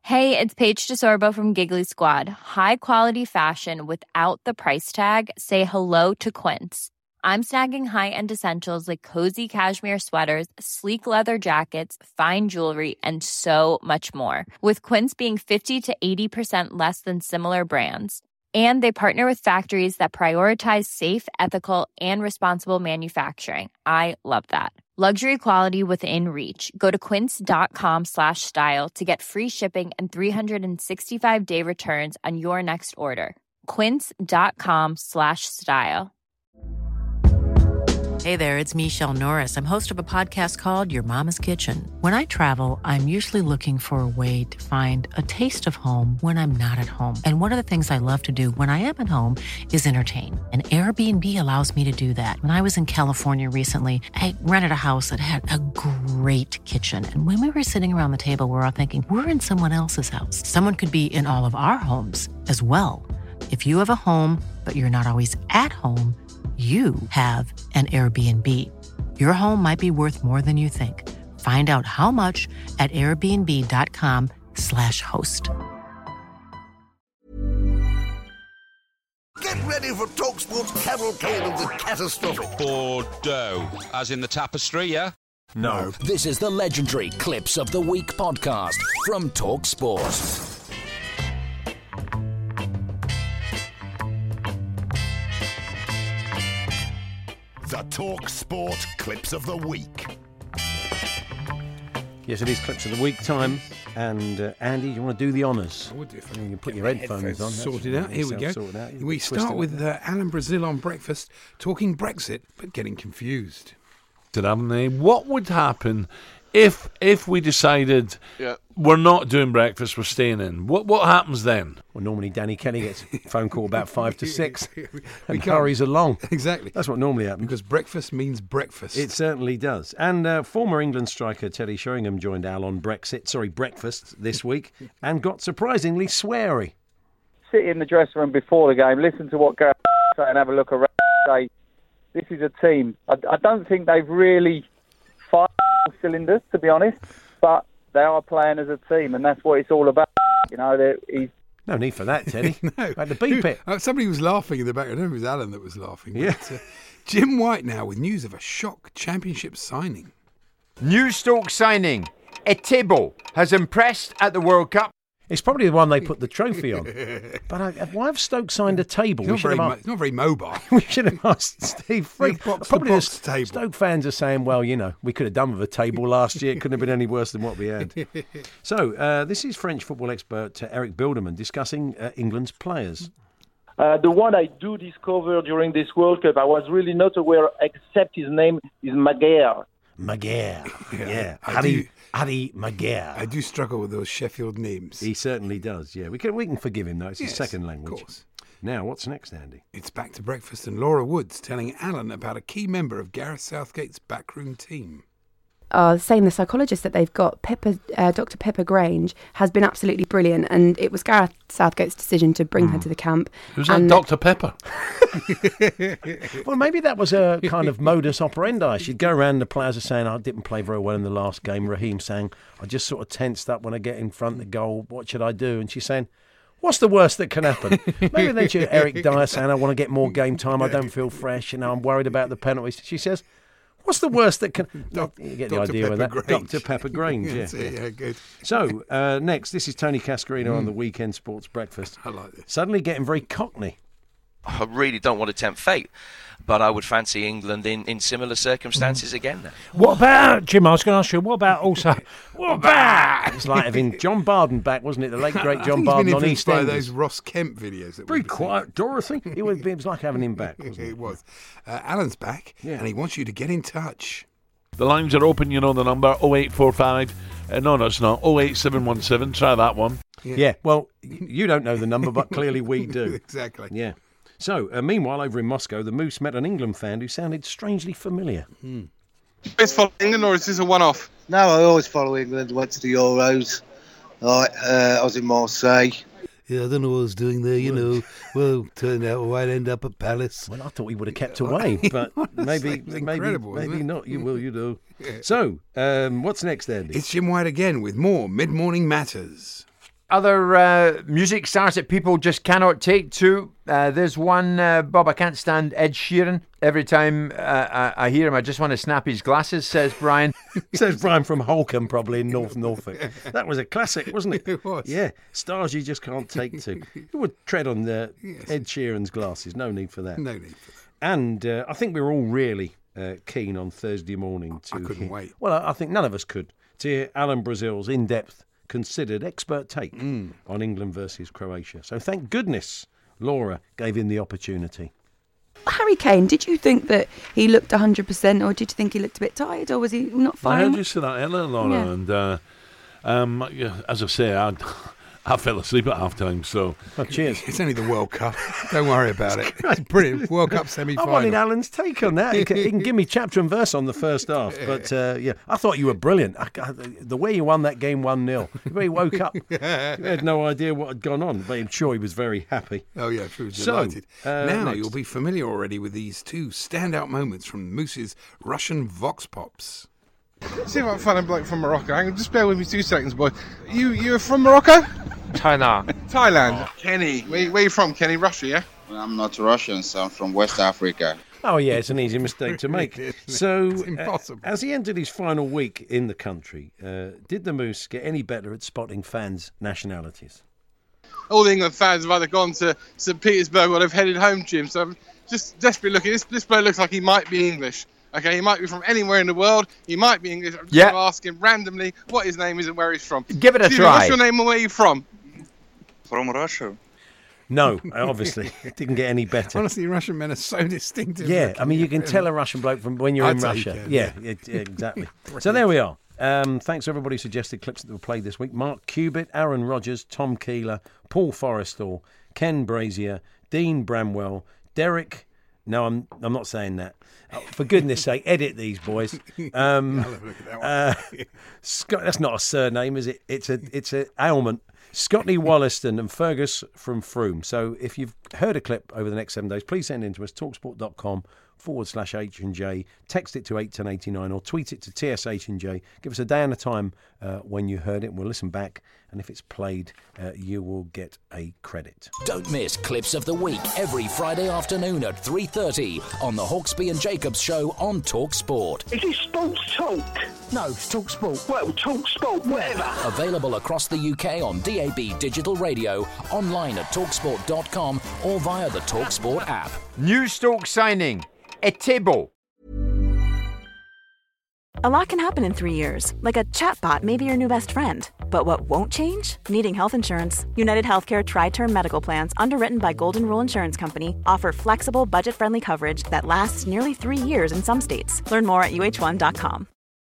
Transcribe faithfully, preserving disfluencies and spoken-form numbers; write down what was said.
Hey, it's Paige DeSorbo from Giggly Squad. High quality fashion without the price tag. Say hello to Quince. I'm snagging high-end essentials like cozy cashmere sweaters, sleek leather jackets, fine jewelry, and so much more. With Quince being fifty to eighty percent less than similar brands. And they partner with factories that prioritize safe, ethical, and responsible manufacturing. I love that. Luxury quality within reach. Go to quince.com slash style to get free shipping and three sixty-five day returns on your next order. Quince.com slash style. Hey there, it's Michelle Norris. I'm host of a podcast called Your Mama's Kitchen. When I travel, I'm usually looking for a way to find a taste of home when I'm not at home. And one of the things I love to do when I am at home is entertain. And Airbnb allows me to do that. When I was in California recently, I rented a house that had a great kitchen. And when we were sitting around the table, we were all thinking, we're in someone else's house. Someone could be in all of our homes as well. If you have a home, but you're not always at home, you have an Airbnb. Your home might be worth more than you think. Find out how much at airbnb.com slash host. Get ready for TalkSport's cavalcade of the catastrophic. Bordeaux, as in the tapestry, yeah? No. This is the legendary Clips of the Week podcast from TalkSport. The TalkSport Clips of the Week. Yes, it is Clips of the Week time. And uh, Andy, do you want to do the honours? I would do if I You can put your headphones, headphones on. sorted out. Here we go. Out. We start with uh, Alan Brazil on breakfast, talking Brexit, but getting confused. Haven't they? What would happen if if we decided yeah. we're not doing breakfast, we're staying in? What what happens then? Well, normally Danny Kenny gets a phone call about five to six and hurries along. Exactly. That's what normally happens. Because breakfast means breakfast. It certainly does. And uh, former England striker Teddy Sheringham joined Al on Brexit, sorry, breakfast this week and got surprisingly sweary. Sit in the dressing room before the game, listen to what Gareth say and have a look around and say, this is a team. I, I don't think they've really fired cylinders, to be honest, but they are playing as a team, and that's what it's all about. You know, he's no need for that, Teddy. No. Had to beep it. Uh, somebody was laughing in the back. I don't know if it was Alan that was laughing. Yeah. But, uh, Jim White now with news of a shock championship signing. New Stoke signing. Etebo has impressed at the World Cup. It's probably the one they put the trophy on. But I, why have Stoke signed a table? It's not, very, mo- it's not very mobile. We should have asked Steve Free. Box Probably box the table. Stoke fans are saying, well, you know, we could have done with a table last year. It couldn't have been any worse than what we had. So uh, this is French football expert uh, Eric Bilderman discussing uh, England's players. Uh, the one I do discover during this World Cup, I was really not aware, except his name is Maguire. Maguire, yeah. yeah. I Harry, do- Harry Maguire. I do struggle with those Sheffield names. He certainly does, yeah. We can we can forgive him, though. It's Yes, his second language. Of course. Now, what's next, Andy? It's back to breakfast and Laura Woods telling Alan about a key member of Gareth Southgate's backroom team. Are saying the psychologist that they've got, Pippa, uh, Doctor Pippa Grange, has been absolutely brilliant, and it was Gareth Southgate's decision to bring mm. her to the camp. Who's that, Doctor Pepper? Well, maybe that was a kind of modus operandi. She'd go around the plaza saying, I didn't play very well in the last game. Raheem saying, I just sort of tensed up when I get in front of the goal. What should I do? And she's saying, what's the worst that can happen? Maybe then she Eric Dyer saying, I want to get more game time. I don't feel fresh. You know, I'm worried about the penalties. She says, what's the worst that can... Doc, you get Doctor the idea Pepper with that. Grange. Doctor Pepper Grange, yeah. That's it, yeah, good. So, uh, next, this is Tony Cascarino mm. on the Weekend Sports Breakfast. I like this. Suddenly getting very cockney. I really don't want to tempt fate, but I would fancy England in, in similar circumstances mm. again now. What about, Jim, I was going to ask you, what about also... What about... It's like having John Barden back, wasn't it? The late, great John I think Barden he's been on influenced EastEnders. by those Ross Kemp videos. That Very we've quiet, seen. Dorothy. It was, it was like having him back, wasn't it? It was. Uh, Alan's back, yeah. and he wants you to get in touch. The lines are open, you know the number, oh eight four five. Uh, no, no, it's not. oh eight seven one seven. Try that one. Yeah. yeah, well, you don't know the number, but clearly we do. Exactly. Yeah. So, uh, meanwhile, over in Moscow, the Moose met an England fan who sounded strangely familiar. Hmm. Always follow England, or is this a one-off? No, I always follow England. Went to the Euros. Right, uh, I was in Marseille. Yeah, I don't know what I was doing there, you know. Well, turned out I might end up at Palace. Well, I thought he would have kept away, but maybe, maybe, maybe not. You will, you do. Yeah. So, um, what's next, Andy? It's Jim White again with more Mid-Morning Matters. Other uh, music stars that people just cannot take to. Uh, there's one, uh, Bob, I can't stand Ed Sheeran. Every time uh, I, I hear him, I just want to snap his glasses, says Brian. Says Brian from Holcombe, probably in North Norfolk. That was a classic, wasn't it? It was. Yeah, stars you just can't take to. You would tread on the Yes. Ed Sheeran's glasses. No need for that. No need for that. And uh, I think we were all really uh, keen on Thursday morning to I couldn't hear, wait. Well, I I think none of us could, to hear Alan Brazil's in-depth, considered expert take Mm. on England versus Croatia. So thank goodness Laura gave him the opportunity. Harry Kane, did you think that he looked one hundred percent, or did you think he looked a bit tired, or was he not I firing? heard you say that earlier, Laura, Yeah. and uh, um, yeah, as I say, I, I fell asleep at half time, so. Oh, cheers. It's only the World Cup. Don't worry about it. It's brilliant. World Cup I semi-final. wanted Alan's take on that. He can, he can give me chapter and verse on the first half. But, uh, yeah, I thought you were brilliant. I, I, the way you won that game one nil, the way he woke up, he had no idea what had gone on. But I'm sure he was very happy. Oh, yeah, true. So, Delighted. uh, now next. you'll be familiar already with these two standout moments from Moose's Russian Vox Pops. See if I can find a bloke from Morocco. Hang on, just bear with me two seconds, boy. You you're from Morocco? China. Thailand. Kenny. Where, where you from, Kenny? Russia, yeah? I'm not Russian, so I'm from West Africa. Oh, yeah, it's an easy mistake to make. So, It's impossible. Uh, as he entered his final week in the country, uh, did the Moose get any better at spotting fans' nationalities? All the England fans have either gone to Saint Petersburg or they've headed home, Jim. So I'm just desperately looking. This, this bloke looks like he might be English. Okay, he might be from anywhere in the world. He might be English. I'm just Yeah. going to ask him randomly what his name is and where he's from. Give it a Excuse me, try. What's your name and where are you from? From Russia. No, obviously. It didn't get any better. Honestly, Russian men are so distinctive. Yeah, looking. I mean, you can tell a Russian bloke from when you're I'd in say you Russia. can, yeah, yeah. it- yeah, exactly. So there we are. Um, thanks to everybody who suggested clips that were played this week. Mark Cubitt, Aaron Rodgers, Tom Keeler, Paul Forrestal, Ken Brazier, Dean Bramwell, Derek. No, I'm I'm not saying that. Oh, for goodness sake, edit these boys. Um, I'll have a look at that one. uh, Scott, that's not a surname, is it? It's a it's a ailment. Scotty Wollaston and Fergus from Froome. So if you've heard a clip over the next seven days, please send in to us, talksport.com forward slash H and J. Text it to eight ten eighty-nine or tweet it to T S H and J. Give us a day and a time uh, when you heard it, and we'll listen back. And if it's played, uh, you will get a credit. Don't miss Clips of the Week every Friday afternoon at three thirty on the Hawksby and Jacobs Show on Talk Sport. Is it Sports Talk? No, it's Talk Sport. Well, Talk Sport, whatever. Available across the U K on D A B digital radio, online at talksport dot com or via the Talk Sport app. New Stoke signing, Etebo. A lot can happen in three years, like a chatbot may be your new best friend. But what won't change? Needing health insurance. United Healthcare Tri-Term Medical Plans, underwritten by Golden Rule Insurance Company, offer flexible, budget-friendly coverage that lasts nearly three years in some states. Learn more at U H one dot com.